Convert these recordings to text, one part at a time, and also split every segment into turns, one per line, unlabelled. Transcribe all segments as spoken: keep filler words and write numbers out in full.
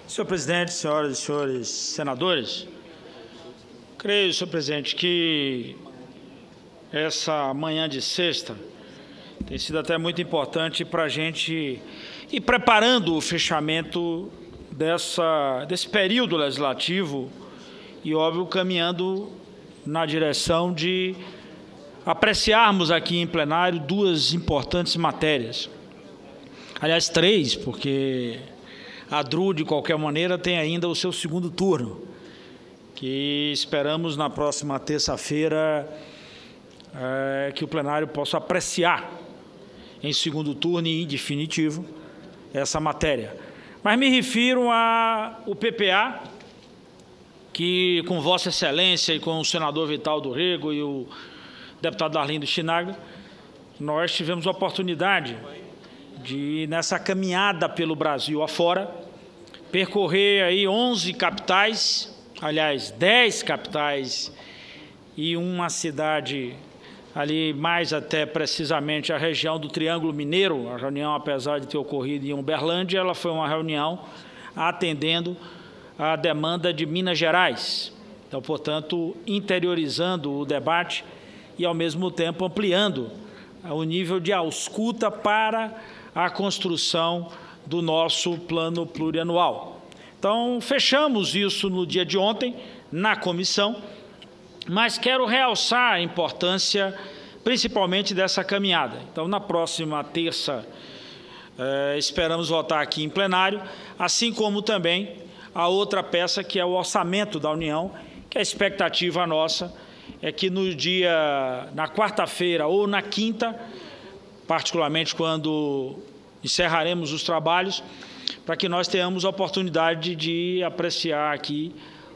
Senhor presidente, senhoras e senhores senadores, creio, senhor presidente, que essa manhã de sexta tem sido até muito importante para a gente ir preparando o fechamento dessa, desse período legislativo e, óbvio, caminhando na direção de apreciarmos aqui em plenário duas importantes matérias. Aliás, três, porque a D R U, de qualquer maneira, tem ainda o seu segundo turno, que esperamos na próxima terça-feira é, que o plenário possa apreciar em segundo turno e em definitivo essa matéria. Mas me refiro ao P P A, que com Vossa Excelência e com o senador Vital do Rego e o deputado Arlindo Chinaga, nós tivemos a oportunidade de, nessa caminhada pelo Brasil afora, percorrer aí onze capitais, aliás, dez capitais e uma cidade ali, mais até precisamente a região do Triângulo Mineiro. A reunião, apesar de ter ocorrido em Uberlândia, ela foi uma reunião atendendo a demanda de Minas Gerais. Então, portanto, interiorizando o debate e, ao mesmo tempo, ampliando o nível de ausculta para a construção do nosso plano plurianual. Então, fechamos isso no dia de ontem, na comissão, mas quero realçar a importância, principalmente, dessa caminhada. Então, na próxima terça, eh, esperamos votar aqui em plenário, assim como também a outra peça, que é o orçamento da União, que a expectativa nossa é que no dia, na quarta-feira ou na quinta, particularmente quando encerraremos os trabalhos, para que nós tenhamos a oportunidade de apreciar aqui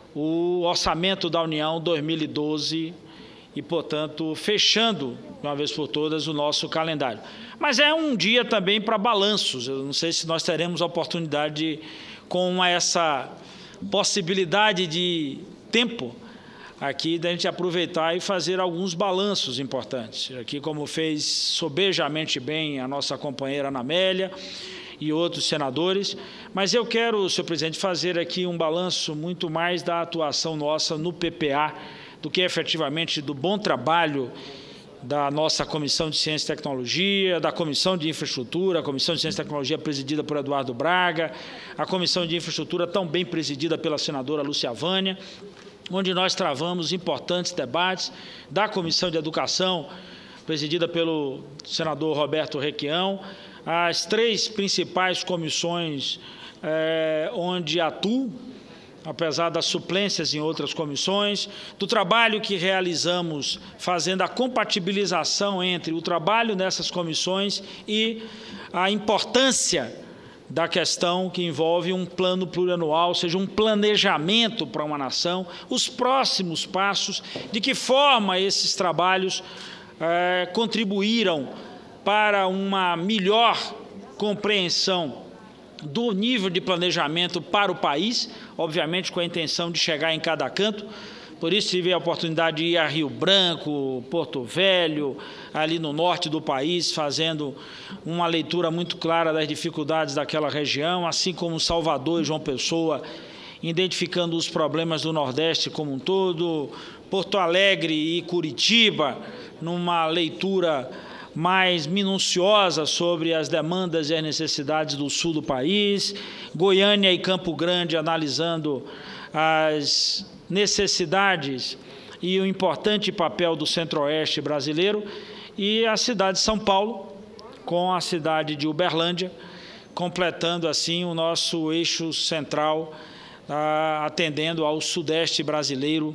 o orçamento da União dois mil e doze e, portanto, fechando, de uma vez por todas, o nosso calendário. Mas é um dia também para balanços. Eu não sei se nós teremos a oportunidade, de, com essa possibilidade de tempo, aqui da gente aproveitar e fazer alguns balanços importantes. Aqui, como fez sobejamente bem a nossa companheira Ana Amélia e outros senadores, mas eu quero, senhor presidente, fazer aqui um balanço muito mais da atuação nossa no P P A, do que efetivamente do bom trabalho da nossa Comissão de Ciência e Tecnologia, da Comissão de Infraestrutura, a Comissão de Ciência e Tecnologia presidida por Eduardo Braga, a Comissão de Infraestrutura tão bem presidida pela senadora Lúcia Vânia, onde nós travamos importantes debates, da Comissão de Educação, presidida pelo senador Roberto Requião, as três principais comissões eh, onde atuo, apesar das suplências em outras comissões, do trabalho que realizamos fazendo a compatibilização entre o trabalho nessas comissões e a importância da questão que envolve um plano plurianual, ou seja, um planejamento para uma nação, os próximos passos, de que forma esses trabalhos eh, contribuíram para uma melhor compreensão do nível de planejamento para o país, obviamente com a intenção de chegar em cada canto. Por isso tive a oportunidade de ir a Rio Branco, Porto Velho, ali no norte do país, fazendo uma leitura muito clara das dificuldades daquela região, assim como Salvador e João Pessoa, identificando os problemas do Nordeste como um todo, Porto Alegre e Curitiba, numa leitura mais minuciosa sobre as demandas e as necessidades do sul do país, Goiânia e Campo Grande analisando as necessidades e o importante papel do centro-oeste brasileiro, e a cidade de São Paulo, com a cidade de Uberlândia, completando assim o nosso eixo central, ah, atendendo ao sudeste brasileiro,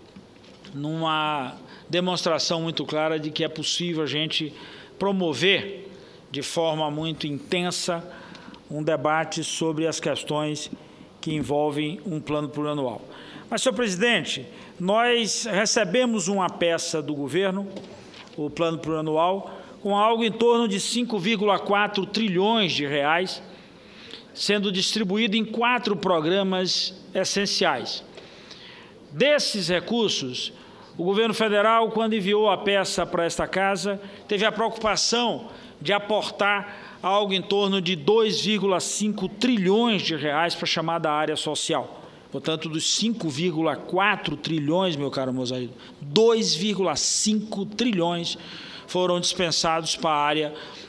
numa demonstração muito clara de que é possível a gente promover de forma muito intensa um debate sobre as questões que envolvem um plano plurianual. Mas, senhor presidente, nós recebemos uma peça do governo, o plano plurianual, com algo em torno de cinco vírgula quatro trilhões de reais, sendo distribuído em quatro programas essenciais. Desses recursos, o governo federal, quando enviou a peça para esta casa, teve a preocupação de aportar algo em torno de dois vírgula cinco trilhões de reais para a chamada área social. Portanto, dos cinco vírgula quatro trilhões, meu caro Mozaído, dois vírgula cinco trilhões foram dispensados para a área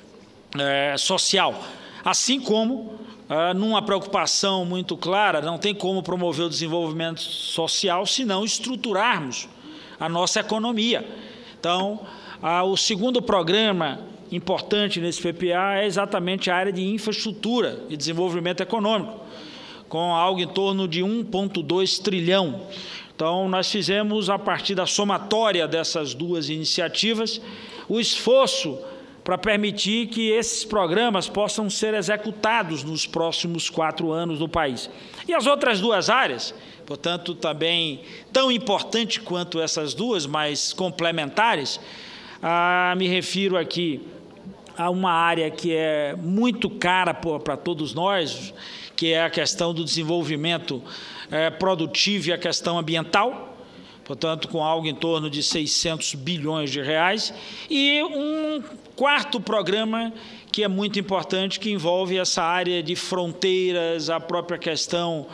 é, social. Assim como, é, numa preocupação muito clara, não tem como promover o desenvolvimento social se não estruturarmos a nossa economia. Então, a, o segundo programa importante nesse P P A é exatamente a área de infraestrutura e desenvolvimento econômico, com algo em torno de um vírgula dois trilhão. Então, nós fizemos, a partir da somatória dessas duas iniciativas, o esforço para permitir que esses programas possam ser executados nos próximos quatro anos no país. E as outras duas áreas, portanto, também tão importante quanto essas duas, mas complementares, ah, me refiro aqui a uma área que é muito cara para todos nós, que é a questão do desenvolvimento é, produtivo e a questão ambiental, portanto, com algo em torno de seiscentos bilhões de reais, e um quarto programa que é muito importante, que envolve essa área de fronteiras, a própria questão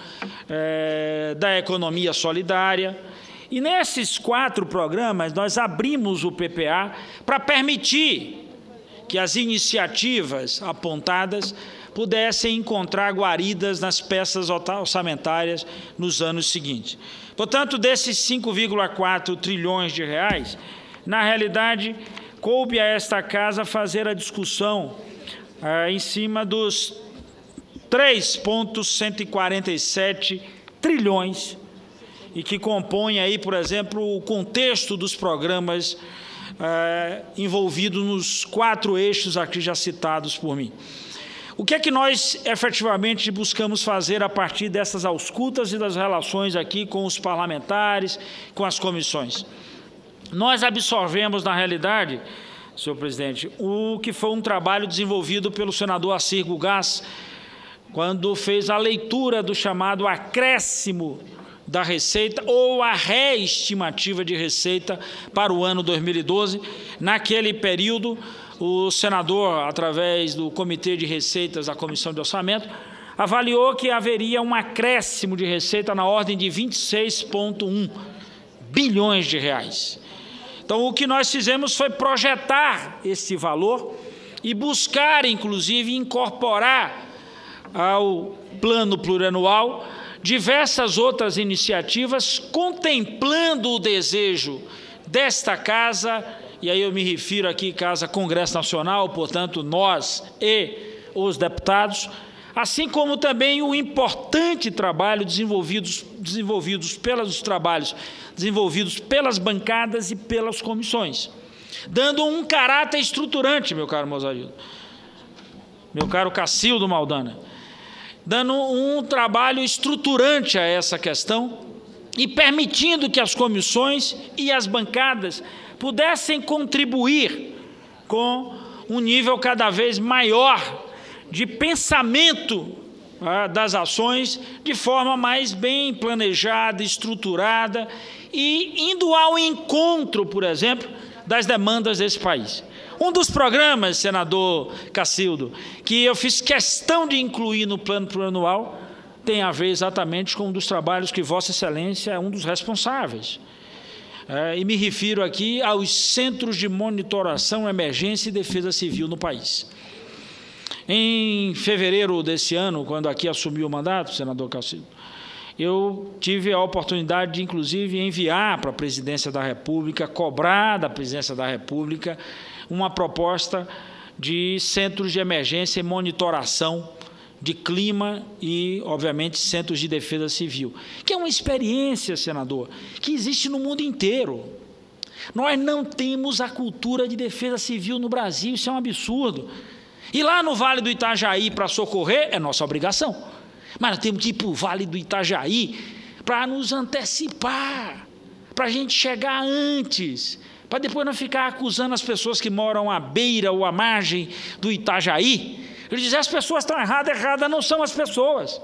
é, da economia solidária. E nesses quatro programas, nós abrimos o P P A para permitir que as iniciativas apontadas pudessem encontrar guaridas nas peças orçamentárias nos anos seguintes. Portanto, desses cinco vírgula quatro trilhões de reais, na realidade, coube a esta casa fazer a discussão ah, em cima dos três vírgula cento e quarenta e sete trilhões, e que compõem aí, por exemplo, o contexto dos programas ah, envolvidos nos quatro eixos aqui já citados por mim. O que é que nós efetivamente buscamos fazer a partir dessas auscultas e das relações aqui com os parlamentares, com as comissões? Nós absorvemos, na realidade, senhor presidente, o que foi um trabalho desenvolvido pelo senador Assir Gugás, quando fez a leitura do chamado acréscimo da receita ou a reestimativa de receita para o ano dois mil e doze. Naquele período, o senador, através do Comitê de Receitas da Comissão de Orçamento, avaliou que haveria um acréscimo de receita na ordem de vinte e seis vírgula um bilhões de reais. Então, o que nós fizemos foi projetar esse valor e buscar, inclusive, incorporar ao plano plurianual diversas outras iniciativas, contemplando o desejo desta casa, e aí eu me refiro aqui Casa Congresso Nacional, portanto, nós e os deputados, assim como também o importante trabalho desenvolvidos, desenvolvidos pelos trabalhos desenvolvidos pelas bancadas e pelas comissões, dando um caráter estruturante, meu caro Mozaído, meu caro Cacildo Maldana, dando um trabalho estruturante a essa questão e permitindo que as comissões e as bancadas pudessem contribuir com um nível cada vez maior de pensamento ah, das ações, de forma mais bem planejada, estruturada e indo ao encontro, por exemplo, das demandas desse país. Um dos programas, senador Cacildo, que eu fiz questão de incluir no plano plurianual, tem a ver exatamente com um dos trabalhos que Vossa Excelência é um dos responsáveis. É, e me refiro aqui aos Centros de Monitoração, Emergência e Defesa Civil no país. Em fevereiro desse ano, quando aqui assumiu o mandato, senador Cacildo, eu tive a oportunidade de, inclusive, enviar para a Presidência da República, cobrar da Presidência da República, uma proposta de centros de emergência e monitoração de clima e, obviamente, centros de defesa civil, que é uma experiência, senador, que existe no mundo inteiro. Nós não temos a cultura de defesa civil no Brasil, isso é um absurdo. E lá no Vale do Itajaí, para socorrer, é nossa obrigação. Mas nós temos que ir para o Vale do Itajaí para nos antecipar, para a gente chegar antes, para depois não ficar acusando as pessoas que moram à beira ou à margem do Itajaí. Ele diz, as pessoas estão erradas, erradas não são as pessoas.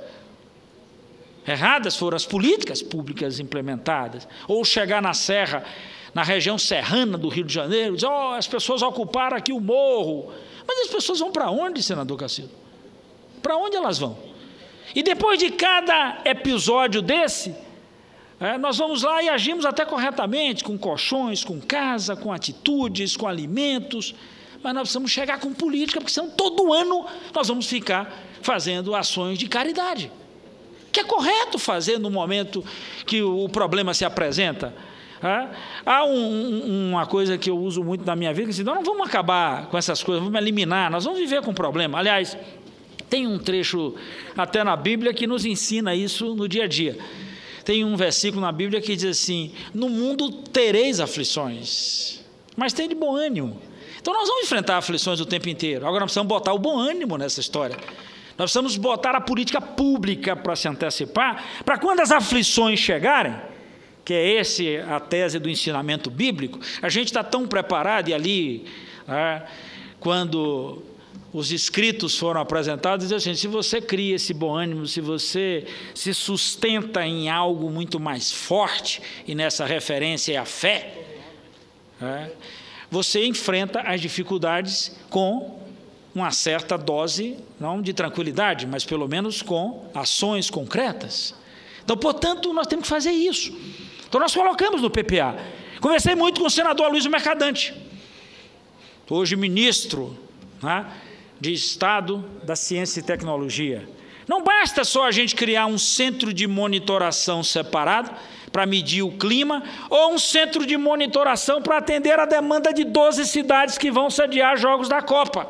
Erradas foram as políticas públicas implementadas. Ou chegar na serra, na região serrana do Rio de Janeiro, dizer, oh, as pessoas ocuparam aqui o morro, Mas as pessoas vão para onde, senador Cacildo? Para onde elas vão? E depois de cada episódio desse, é, nós vamos lá e agimos até corretamente, com colchões, com casa, com atitudes, com alimentos, mas nós precisamos chegar com política, porque senão todo ano nós vamos ficar fazendo ações de caridade, que é correto fazer no momento que o problema se apresenta. É? Há um, um, uma coisa que eu uso muito na minha vida, que assim, nós não vamos acabar com essas coisas, vamos eliminar, nós vamos viver com o problema. Aliás, tem um trecho até na Bíblia que nos ensina isso no dia a dia. Tem um versículo na Bíblia que diz assim: no mundo tereis aflições, mas tem de bom ânimo. Então nós vamos enfrentar aflições o tempo inteiro. Agora nós precisamos botar o bom ânimo nessa história. Nós precisamos botar a política pública para se antecipar, para quando as aflições chegarem, que é essa a tese do ensinamento bíblico, a gente está tão preparado, e ali, ah, quando os escritos foram apresentados, diz assim: se você cria esse bom ânimo, se você se sustenta em algo muito mais forte, e nessa referência é a fé, é, você enfrenta as dificuldades com uma certa dose, não de tranquilidade, mas pelo menos com ações concretas. Então, portanto, nós temos que fazer isso. Então, nós colocamos no P P A. Conversei muito com o senador Aloysio Mercadante, hoje ministro, né, de Estado da Ciência e Tecnologia. Não basta só a gente criar um centro de monitoração separado para medir o clima, ou um centro de monitoração para atender a demanda de doze cidades que vão sediar Jogos da Copa.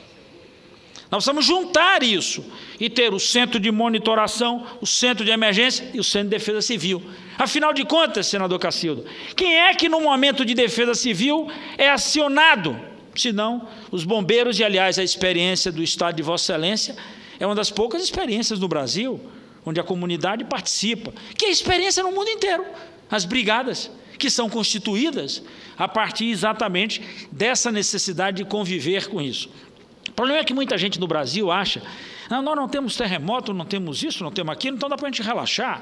Nós precisamos juntar isso e ter o centro de monitoração, o centro de emergência e o centro de defesa civil. Afinal de contas, senador Cacildo, quem é que no momento de defesa civil é acionado? Senão os bombeiros, e aliás a experiência do Estado de Vossa Excelência é uma das poucas experiências no Brasil onde a comunidade participa, que é experiência no mundo inteiro. As brigadas, que são constituídas a partir exatamente dessa necessidade de conviver com isso. O problema é que muita gente no Brasil acha: não, nós não temos terremoto, não temos isso, não temos aquilo, então dá para a gente relaxar.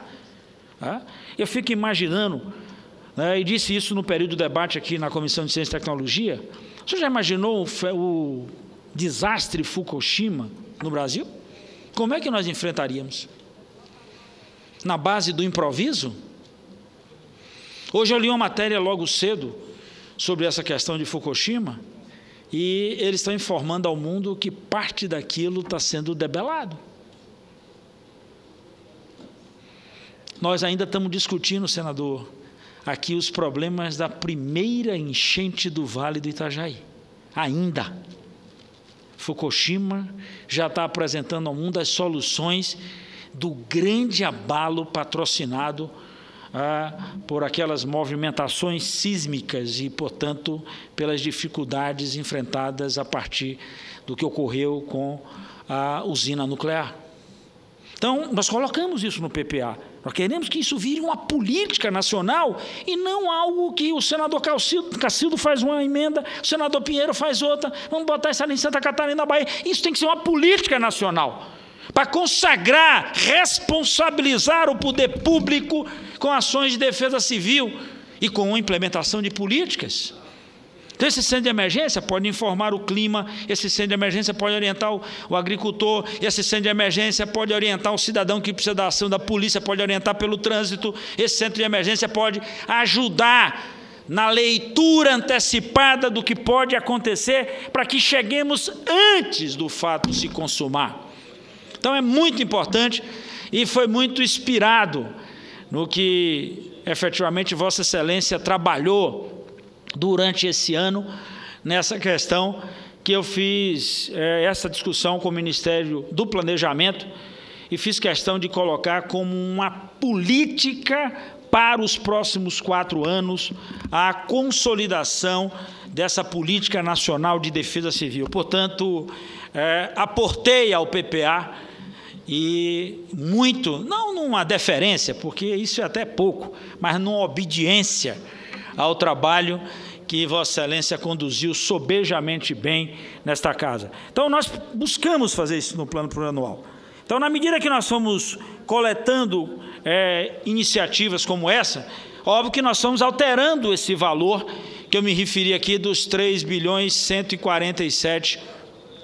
Eu fico imaginando, né, e disse isso no período do debate aqui na Comissão de Ciência e Tecnologia: você já imaginou o, o desastre Fukushima no Brasil? Como é que nós enfrentaríamos? Na base do improviso? Hoje eu li uma matéria logo cedo sobre essa questão de Fukushima, e eles estão informando ao mundo que parte daquilo está sendo debelado. Nós ainda estamos discutindo, senador, aqui os problemas da primeira enchente do Vale do Itajaí. Ainda. Fukushima já está apresentando ao mundo as soluções do grande abalo patrocinado ah, por aquelas movimentações sísmicas e, portanto, pelas dificuldades enfrentadas a partir do que ocorreu com a usina nuclear. Então, nós colocamos isso no P P A. Nós queremos que isso vire uma política nacional e não algo que o senador Cacildo, Cacildo faz uma emenda, o senador Pinheiro faz outra, vamos botar isso ali em Santa Catarina, na Bahia. Isso tem que ser uma política nacional, para consagrar, responsabilizar o poder público com ações de defesa civil e com a implementação de políticas. Então, esse centro de emergência pode informar o clima, esse centro de emergência pode orientar o, o agricultor, esse centro de emergência pode orientar o cidadão que precisa da ação da polícia, pode orientar pelo trânsito, esse centro de emergência pode ajudar na leitura antecipada do que pode acontecer, para que cheguemos antes do fato se consumar. Então, é muito importante e foi muito inspirado no que efetivamente Vossa Excelência trabalhou durante esse ano, nessa questão que eu fiz é, essa discussão com o Ministério do Planejamento e fiz questão de colocar como uma política para os próximos quatro anos a consolidação dessa política nacional de defesa civil. Portanto, é, aportei ao P P A e muito, não numa deferência, porque isso é até pouco, mas numa obediência ao trabalho que Vossa Excelência conduziu sobejamente bem nesta casa. Então, nós buscamos fazer isso no plano plurianual. Então, na medida que nós fomos coletando é, iniciativas como essa, óbvio que nós fomos alterando esse valor que eu me referi aqui dos três bilhões cento e quarenta e sete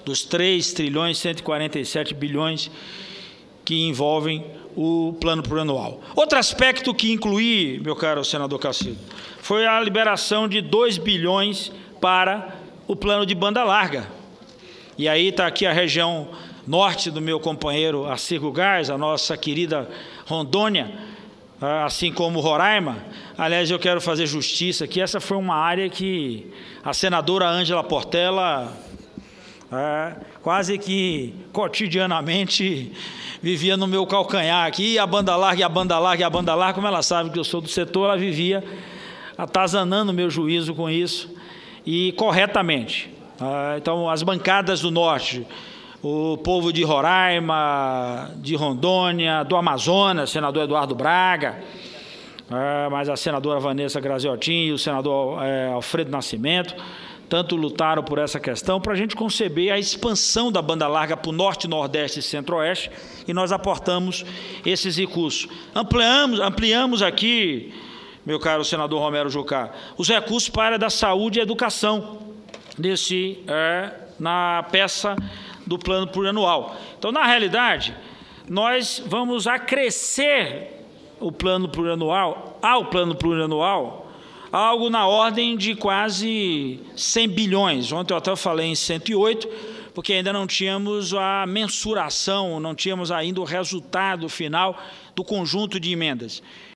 dos três trilhões cento e quarenta e sete bilhões que envolvem o plano plurianual. Outro aspecto que incluí, meu caro senador Cacildo, foi a liberação de dois bilhões para o plano de banda larga. E aí está aqui a região norte do meu companheiro Arcigo Gás, a nossa querida Rondônia, assim como Roraima. Aliás, eu quero fazer justiça aqui, essa foi uma área que a senadora Ângela Portela é, quase que cotidianamente vivia no meu calcanhar aqui, e a banda larga, e a banda larga, e a banda larga, como ela sabe que eu sou do setor, ela vivia atazanando o meu juízo com isso, e corretamente. Então, as bancadas do norte, o povo de Roraima, de Rondônia, do Amazonas, senador Eduardo Braga, é, mas a senadora Vanessa Graziotin e o senador é, Alfredo Nascimento, tanto lutaram por essa questão, para a gente conceber a expansão da banda larga para o norte, nordeste e centro-oeste, e nós aportamos esses recursos. Ampliamos, ampliamos aqui, meu caro senador Romero Jucá, os recursos para a área da saúde e educação, desse, é, na peça do plano plurianual. Então, na realidade, nós vamos acrescer o plano plurianual, ao plano plurianual, algo na ordem de quase cem bilhões. Ontem eu até falei em cento e oito, porque ainda não tínhamos a mensuração, não tínhamos ainda o resultado final do conjunto de emendas.